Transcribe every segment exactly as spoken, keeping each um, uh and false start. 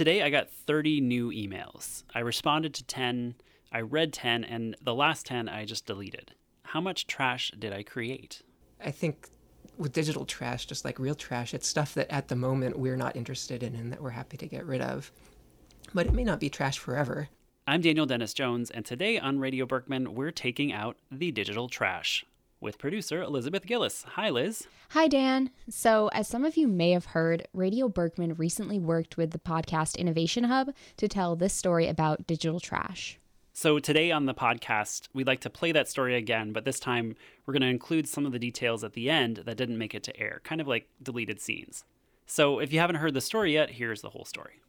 Today I got thirty new emails. I responded to ten, I read ten, and the last ten I just deleted. How much trash did I create? I think with digital trash, just like real trash, it's stuff that at the moment we're not interested in and that we're happy to get rid of. But it may not be trash forever. I'm Daniel Dennis Jones, and today on Radio Berkman, we're taking out the digital trash with producer Elizabeth Gillis. Hi, Liz. Hi, Dan. So, as some of you may have heard, Radio Berkman recently worked with the Podcast Innovation Hub to tell this story about digital trash. So today on the podcast, we'd like to play that story again, but this time we're going to include some of the details at the end that didn't make it to air, kind of like deleted scenes. So if you haven't heard the story yet, here's the whole story.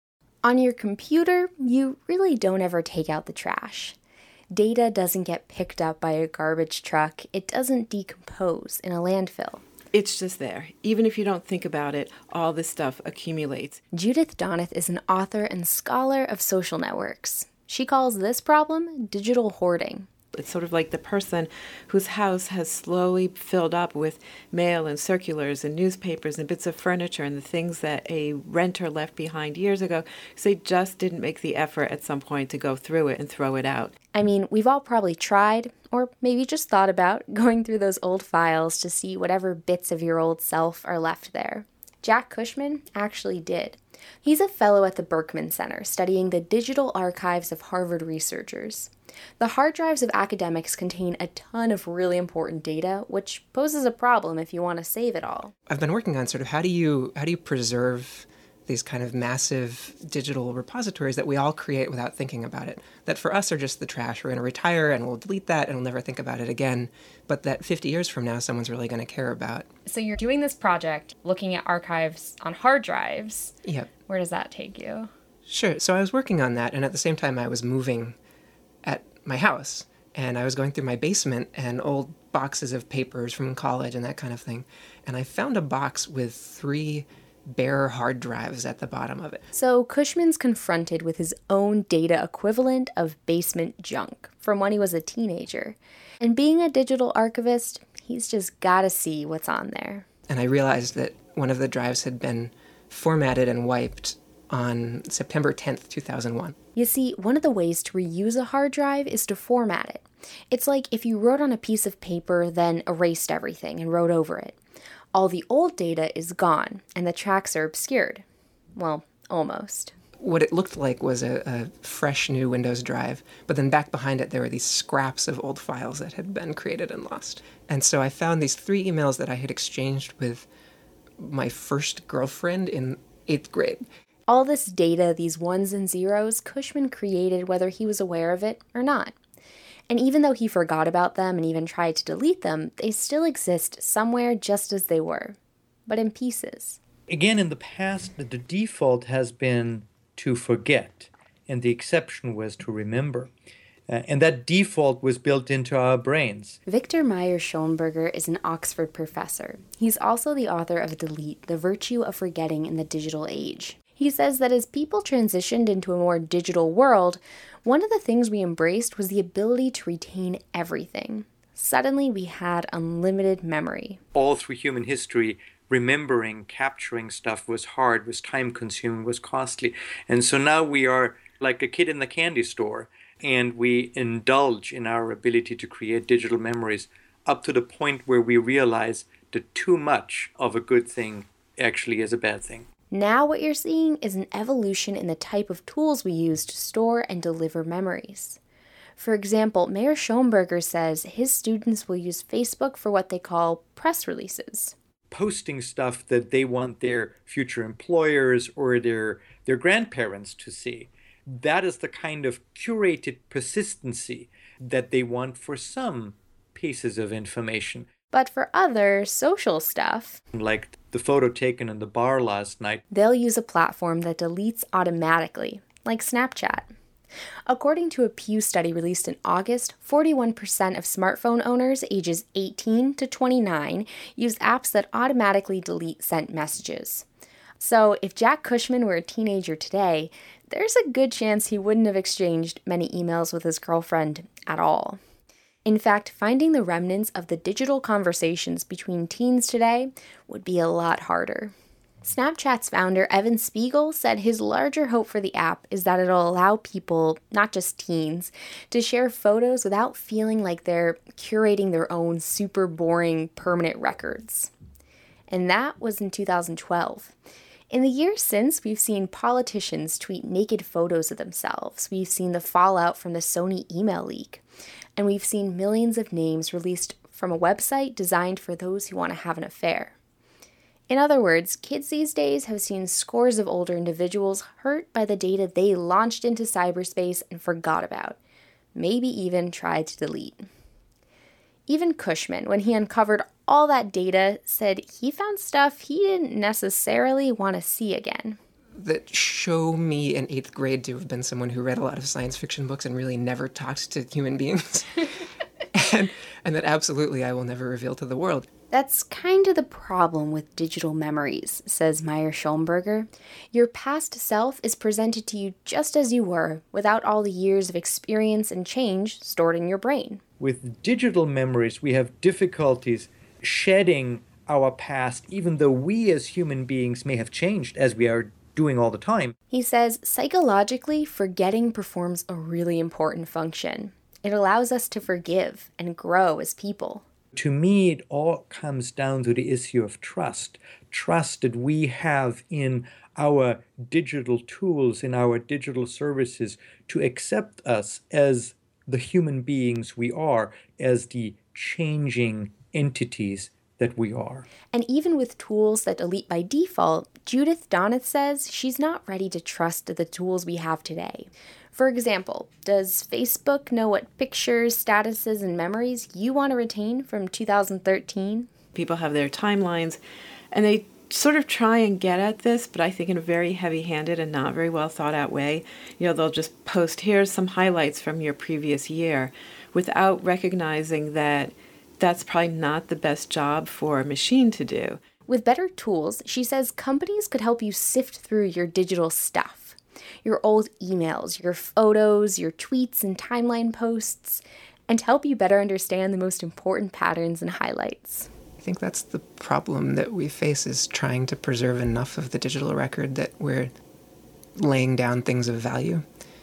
On your computer, you really don't ever take out the trash. Data doesn't get picked up by a garbage truck. It doesn't decompose in a landfill. It's just there. Even if you don't think about it, all this stuff accumulates. Judith Donath is an author and scholar of social networks. She calls this problem digital hoarding. It's sort of like the person whose house has slowly filled up with mail and circulars and newspapers and bits of furniture and the things that a renter left behind years ago, so they just didn't make the effort at some point to go through it and throw it out. I mean, we've all probably tried, or maybe just thought about, going through those old files to see whatever bits of your old self are left there. Jack Cushman actually did. He's a fellow at the Berkman Center, studying the digital archives of Harvard researchers. The hard drives of academics contain a ton of really important data, which poses a problem if you want to save it all. I've been working on sort of how do you how do you preserve these kind of massive digital repositories that we all create without thinking about it, that for us are just the trash. We're going to retire and we'll delete that and we'll never think about it again, but that fifty years from now someone's really going to care about. So you're doing this project looking at archives on hard drives. Yep. Where does that take you? Sure. So I was working on that, and at the same time I was moving at my house, and I was going through my basement and old boxes of papers from college and that kind of thing, and I found a box with three bare hard drives at the bottom of it. So Cushman's confronted with his own data equivalent of basement junk from when he was a teenager. And being a digital archivist, he's just gotta see what's on there. And I realized that one of the drives had been formatted and wiped on September tenth, two thousand one. You see, one of the ways to reuse a hard drive is to format it. It's like if you wrote on a piece of paper, then erased everything and wrote over it. All the old data is gone, and the tracks are obscured. Well, almost. What it looked like was a, a fresh new Windows drive, but then back behind it there were these scraps of old files that had been created and lost. And so I found these three emails that I had exchanged with my first girlfriend in eighth grade. All this data, these ones and zeros, Cushman created whether he was aware of it or not. And even though he forgot about them and even tried to delete them, they still exist somewhere just as they were, but in pieces. Again, in the past, the default has been to forget, and the exception was to remember. Uh, and that default was built into our brains. Victor Meyer-Schonberger is an Oxford professor. He's also the author of Delete, The Virtue of Forgetting in the Digital Age. He says that as people transitioned into a more digital world, one of the things we embraced was the ability to retain everything. Suddenly, we had unlimited memory. All through human history, remembering, capturing stuff was hard, was time-consuming, was costly. And so now we are like a kid in the candy store, and we indulge in our ability to create digital memories up to the point where we realize that too much of a good thing actually is a bad thing. Now what you're seeing is an evolution in the type of tools we use to store and deliver memories. For example, Meyer-Schonberger says his students will use Facebook for what they call press releases. Posting stuff that they want their future employers or their, their grandparents to see. That is the kind of curated persistency that they want for some pieces of information. But for other social stuff, like the photo taken in the bar last night, they'll use a platform that deletes automatically, like Snapchat. According to a Pew study released in August, forty-one percent of smartphone owners ages eighteen to twenty-nine use apps that automatically delete sent messages. So if Jack Cushman were a teenager today, there's a good chance he wouldn't have exchanged many emails with his girlfriend at all. In fact, finding the remnants of the digital conversations between teens today would be a lot harder. Snapchat's founder, Evan Spiegel, said his larger hope for the app is that it'll allow people, not just teens, to share photos without feeling like they're curating their own super boring permanent records. And that was in two thousand twelve. In the years since, we've seen politicians tweet naked photos of themselves. We've seen the fallout from the Sony email leak. And we've seen millions of names released from a website designed for those who want to have an affair. In other words, kids these days have seen scores of older individuals hurt by the data they launched into cyberspace and forgot about, maybe even tried to delete. Even Cushman, when he uncovered all that data, said he found stuff he didn't necessarily want to see again. That show me in eighth grade to have been someone who read a lot of science fiction books and really never talked to human beings. and, and that absolutely I will never reveal to the world. That's kind of the problem with digital memories, says Meyer Schomburger. Your past self is presented to you just as you were, without all the years of experience and change stored in your brain. With digital memories, we have difficulties shedding our past, even though we as human beings may have changed, as we are doing all the time. He says, psychologically, forgetting performs a really important function. It allows us to forgive and grow as people. To me, it all comes down to the issue of trust. Trust that we have in our digital tools, in our digital services, to accept us as the human beings we are, as the changing entities that we are. And even with tools that delete by default, Judith Donith says she's not ready to trust the tools we have today. For example, does Facebook know what pictures, statuses, and memories you want to retain from two thousand thirteen? People have their timelines, and they sort of try and get at this, but I think in a very heavy-handed and not very well thought out way. You know, they'll just post, here's some highlights from your previous year, without recognizing that that's probably not the best job for a machine to do. With better tools, she says companies could help you sift through your digital stuff. Your old emails, your photos, your tweets and timeline posts, and help you better understand the most important patterns and highlights. I think that's the problem that we face, is trying to preserve enough of the digital record that we're laying down things of value.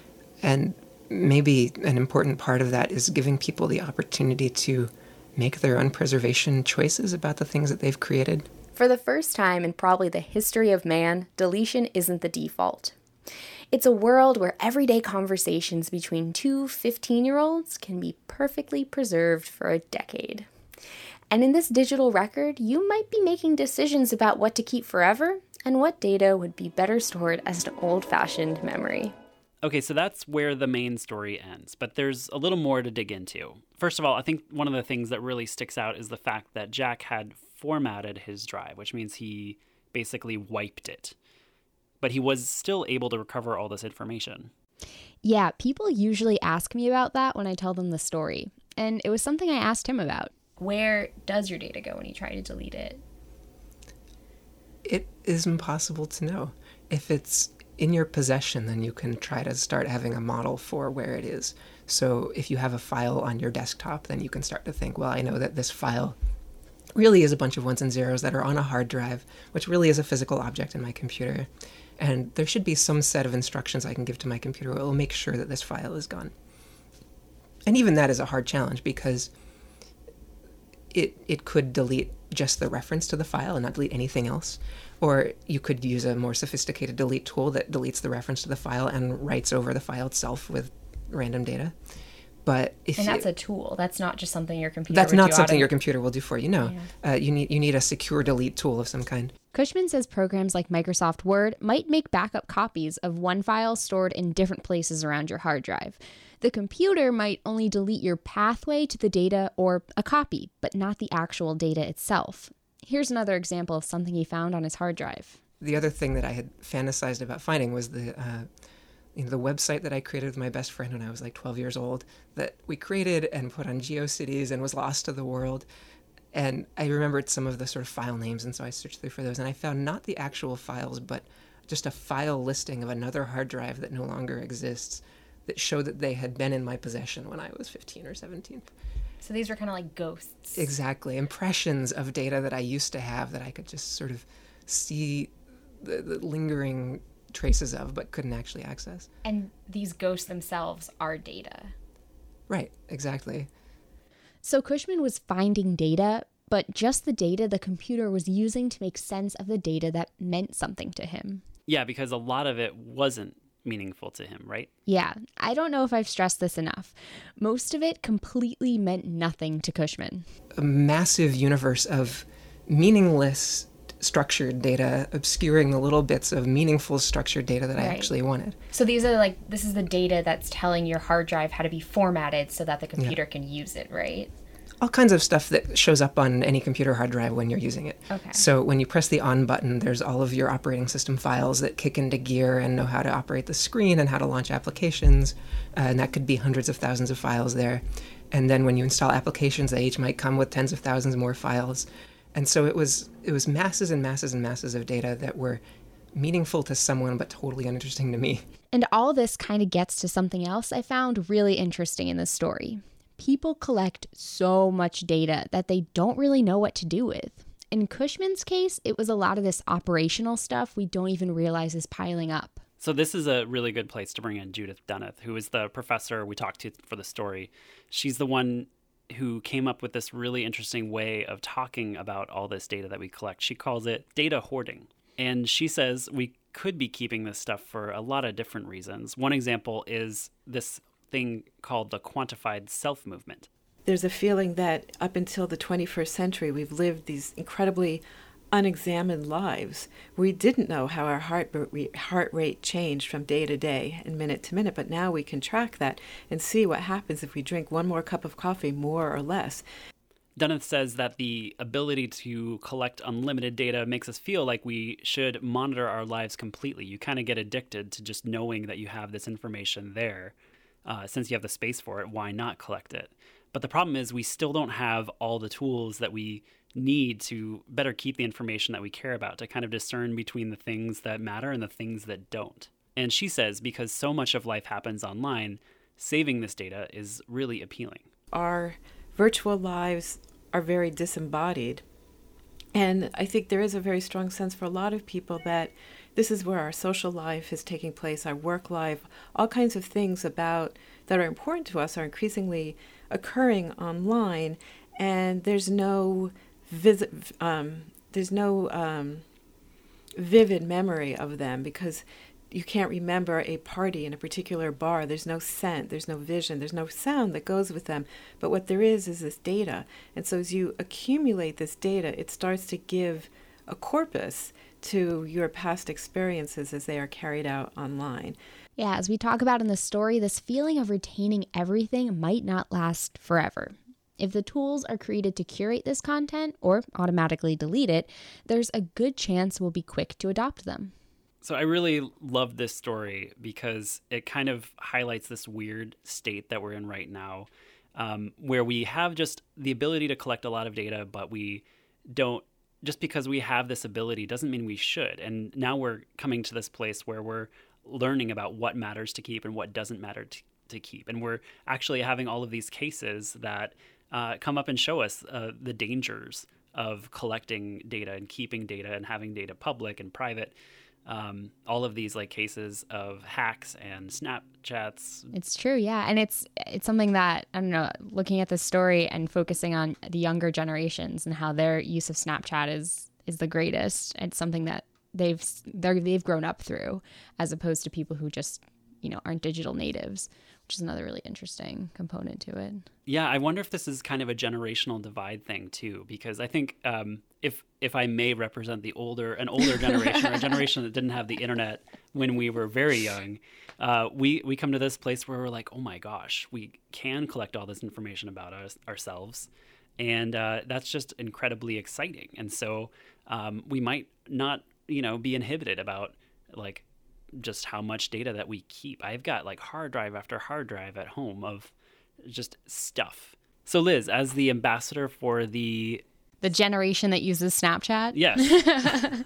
And maybe an important part of that is giving people the opportunity to make their own preservation choices about the things that they've created. For the first time in probably the history of man, deletion isn't the default. It's a world where everyday conversations between two fifteen-year-olds can be perfectly preserved for a decade. And in this digital record, you might be making decisions about what to keep forever and what data would be better stored as an old-fashioned memory. Okay, so that's where the main story ends, but there's a little more to dig into. First of all, I think one of the things that really sticks out is the fact that Jack had formatted his drive, which means he basically wiped it. But he was still able to recover all this information. Yeah, people usually ask me about that when I tell them the story. And it was something I asked him about. Where does your data go when you try to delete it? It is impossible to know. If it's in your possession, then you can try to start having a model for where it is. So if you have a file on your desktop, then you can start to think, well, I know that this file really is a bunch of ones and zeros that are on a hard drive, which really is a physical object in my computer. And there should be some set of instructions I can give to my computer that will make sure that this file is gone. And even that is a hard challenge, because it it could delete just the reference to the file and not delete anything else. Or you could use a more sophisticated delete tool that deletes the reference to the file and writes over the file itself with random data. But if and that's you, a tool. That's not just something your computer That's would not do something autom- your computer will do for you, no. Yeah. Uh, you need you need a secure delete tool of some kind. Cushman says programs like Microsoft Word might make backup copies of one file stored in different places around your hard drive. The computer might only delete your pathway to the data or a copy, but not the actual data itself. Here's another example of something he found on his hard drive. The other thing that I had fantasized about finding was the uh, you know, the website that I created with my best friend when I was like twelve years old, that we created and put on GeoCities and was lost to the world. And I remembered some of the sort of file names, and so I searched through for those, and I found not the actual files, but just a file listing of another hard drive that no longer exists that showed that they had been in my possession when I was fifteen or seventeen. So these were kind of like ghosts. Exactly. Impressions of data that I used to have that I could just sort of see the, the lingering traces of, but couldn't actually access. And these ghosts themselves are data. Right, exactly. So Cushman was finding data, but just the data the computer was using to make sense of the data that meant something to him. Yeah, because a lot of it wasn't meaningful to him, right? Yeah, I don't know if I've stressed this enough. Most of it completely meant nothing to Cushman. A massive universe of meaningless structured data obscuring the little bits of meaningful structured data that I Right. actually wanted. So these are like, this is the data that's telling your hard drive how to be formatted so that the computer can use it, right? All kinds of stuff that shows up on any computer hard drive when you're using it. Okay. So when you press the on button, there's all of your operating system files that kick into gear and know how to operate the screen and how to launch applications. Uh, and that could be hundreds of thousands of files there. And then when you install applications, they each might come with tens of thousands more files. And so it was it was masses and masses and masses of data that were meaningful to someone but totally uninteresting to me. And all this kind of gets to something else I found really interesting in this story. People collect so much data that they don't really know what to do with. In Cushman's case, it was a lot of this operational stuff we don't even realize is piling up. So this is a really good place to bring in Judith Dunneth, who is the professor we talked to for the story. She's the one who came up with this really interesting way of talking about all this data that we collect. She calls it data hoarding. And she says we could be keeping this stuff for a lot of different reasons. One example is this thing called the quantified self movement. There's a feeling that up until the twenty-first century, we've lived these incredibly unexamined lives. We didn't know how our heart heart rate changed from day to day and minute to minute, but now we can track that and see what happens if we drink one more cup of coffee, more or less. Dunneth says that the ability to collect unlimited data makes us feel like we should monitor our lives completely. You kind of get addicted to just knowing that you have this information there. Uh, since you have the space for it, why not collect it? But the problem is we still don't have all the tools that we need to better keep the information that we care about, to kind of discern between the things that matter and the things that don't. And she says because so much of life happens online, saving this data is really appealing. Our virtual lives are very disembodied. And I think there is a very strong sense for a lot of people that this is where our social life is taking place, our work life, all kinds of things about that are important to us are increasingly occurring online, and there's no visit, um, there's no um, vivid memory of them because you can't remember a party in a particular bar. There's no scent, there's no vision, there's no sound that goes with them. But what there is is this data. And so as you accumulate this data, it starts to give a corpus to your past experiences as they are carried out online. Yeah, as we talk about in the story, this feeling of retaining everything might not last forever. If the tools are created to curate this content or automatically delete it, there's a good chance we'll be quick to adopt them. So I really love this story because it kind of highlights this weird state that we're in right now, um, where we have just the ability to collect a lot of data, but we don't, just because we have this ability doesn't mean we should. And now we're coming to this place where we're learning about what matters to keep and what doesn't matter to, to keep. And we're actually having all of these cases that uh, come up and show us uh, the dangers of collecting data and keeping data and having data public and private. Um, all of these like cases of hacks and Snapchats. It's true, yeah. And it's it's something that, I don't know, looking at this story and focusing on the younger generations and how their use of Snapchat is is the greatest. It's something that they've they're, they've grown up through, as opposed to people who just, you know, aren't digital natives, which is another really interesting component to it. Yeah, I wonder if this is kind of a generational divide thing too, because I think um, if if I may represent the older an older generation or a generation that didn't have the internet when we were very young, uh, we we come to this place where we're like, oh my gosh, we can collect all this information about us ourselves, and uh, that's just incredibly exciting. And so um, we might not, you know, be inhibited about like just how much data that we keep. I've got like hard drive after hard drive at home of just stuff. So Liz, as the ambassador for the the generation that uses Snapchat. Yes.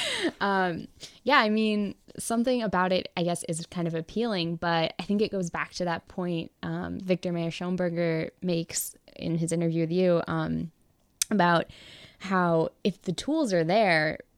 um, yeah, I mean, something about it, I guess, is kind of appealing, but I think it goes back to that point um, Victor Mayer-Schonberger makes in his interview with you um, about how if the tools are there,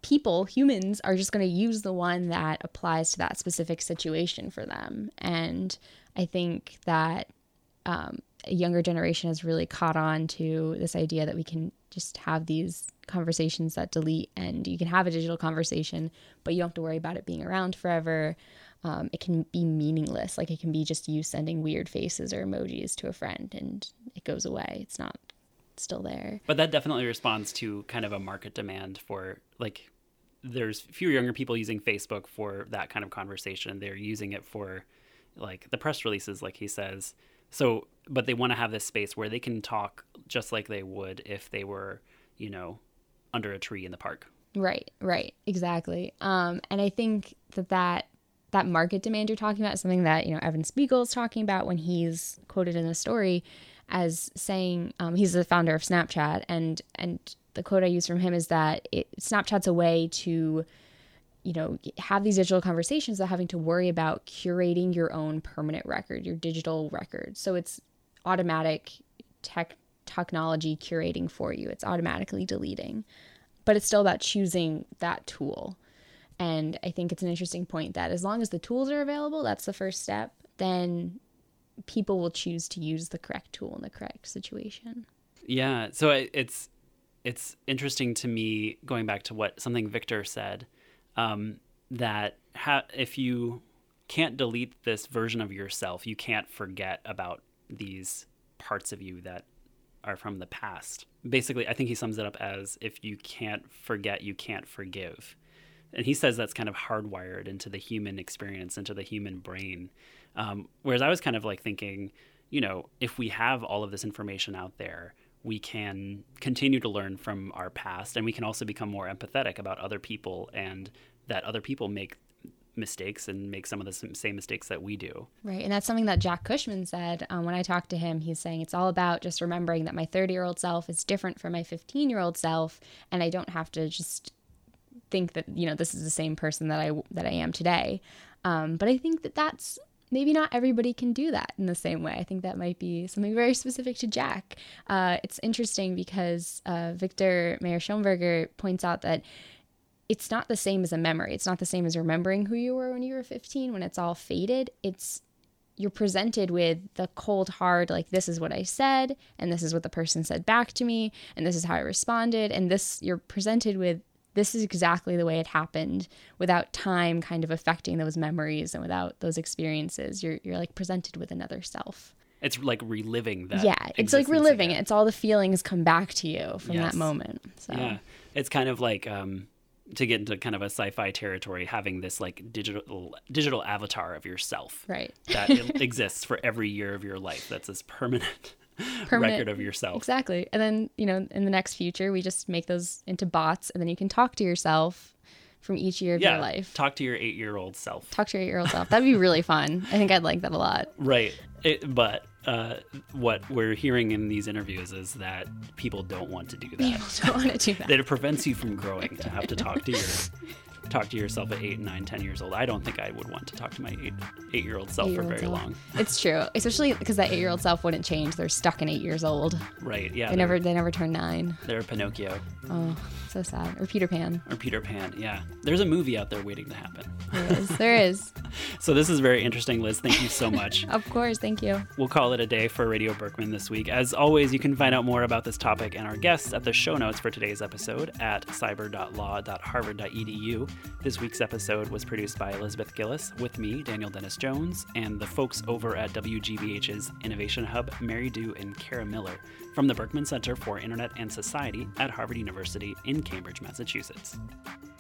people, humans, are just going to use the one that applies to that specific situation for them. And I think that um, a younger generation has really caught on to this idea that we can just have these conversations that delete, and you can have a digital conversation, but you don't have to worry about it being around forever. Um, it can be meaningless. Like, it can be just you sending weird faces or emojis to a friend and it goes away. It's not still there. But that definitely responds to kind of a market demand for, like, there's fewer younger people using Facebook for that kind of conversation. They're using it for, like, the press releases, like he says. So, but they want to have this space where they can talk just like they would if they were, you know, under a tree in the park. Right, right, exactly. Um, and I think that that that market demand you're talking about is something that, you know, Evan Spiegel is talking about when he's quoted in the story as saying, um, he's the founder of Snapchat, and and the quote I use from him is that it, Snapchat's a way to, you know, have these digital conversations without having to worry about curating your own permanent record, your digital record. So it's automatic tech technology curating for you. It's automatically deleting, but it's still about choosing that tool. And I think it's an interesting point that as long as the tools are available, that's the first step, then people will choose to use the correct tool in the correct situation. Yeah. So it, it's, it's interesting to me, going back to what something Victor said, um, that ha- if you can't delete this version of yourself, you can't forget about these parts of you that are from the past. Basically, I think he sums it up as, if you can't forget, you can't forgive. And he says that's kind of hardwired into the human experience, into the human brain. Um, whereas I was kind of like thinking, you know, if we have all of this information out there, we can continue to learn from our past, and we can also become more empathetic about other people, and that other people make mistakes and make some of the same mistakes that we do. Right. And that's something that Jack Cushman said. Um, when I talked to him, he's saying it's all about just remembering that my thirty-year-old self is different from my fifteen-year-old self, and I don't have to just think that, you know, this is the same person that I that I am today. Um, but I think that that's maybe not everybody can do that in the same way. I think that might be something very specific to Jack. Uh, it's interesting because uh, Victor Mayer-Schonberger points out that it's not the same as a memory. It's not the same as remembering who you were when you were fifteen, when it's all faded. It's, you're presented with the cold, hard, like, this is what I said, and this is what the person said back to me, and this is how I responded, and this, you're presented with, this is exactly the way it happened, without time kind of affecting those memories and without those experiences. You're you're like presented with another self. It's like reliving that. Yeah, it's like reliving again. it. It's all the feelings come back to you from Yes. that moment. So. Yeah, it's kind of like, um, to get into kind of a sci-fi territory, having this like digital digital avatar of yourself, right, that exists for every year of your life. That's this permanent. Permanent record of yourself. Exactly. And then, you know, in the next future, we just make those into bots, and then you can talk to yourself from each year of yeah, your life. Talk to your eight-year-old self. Talk to your eight-year-old self. That'd be really fun. I think I'd like that a lot. Right. It, but uh, what we're hearing in these interviews is that people don't want to do that. People don't want to do that. That it prevents you from growing to have to talk to your talk to yourself at eight, nine, ten years old. I don't think I would want to talk to my eight, eight-year-old self eight-year-old for very self. long. It's true, especially because that eight-year-old self wouldn't change. They're stuck in eight years old. Right. Yeah. They never. They never turn nine. They're Pinocchio. Oh, so sad. Or Peter Pan. Or Peter Pan. Yeah. There's a movie out there waiting to happen. There is. There is. So this is very interesting, Liz. Thank you so much. Of course. Thank you. We'll call it a day for Radio Berkman this week. As always, you can find out more about this topic and our guests at the show notes for today's episode at cyber dot law dot harvard dot e d u. This week's episode was produced by Elizabeth Gillis, with me, Daniel Dennis Jones, and the folks over at W G B H's Innovation Hub, Mary Dew and Kara Miller, from the Berkman Center for Internet and Society at Harvard University in Cambridge, Massachusetts.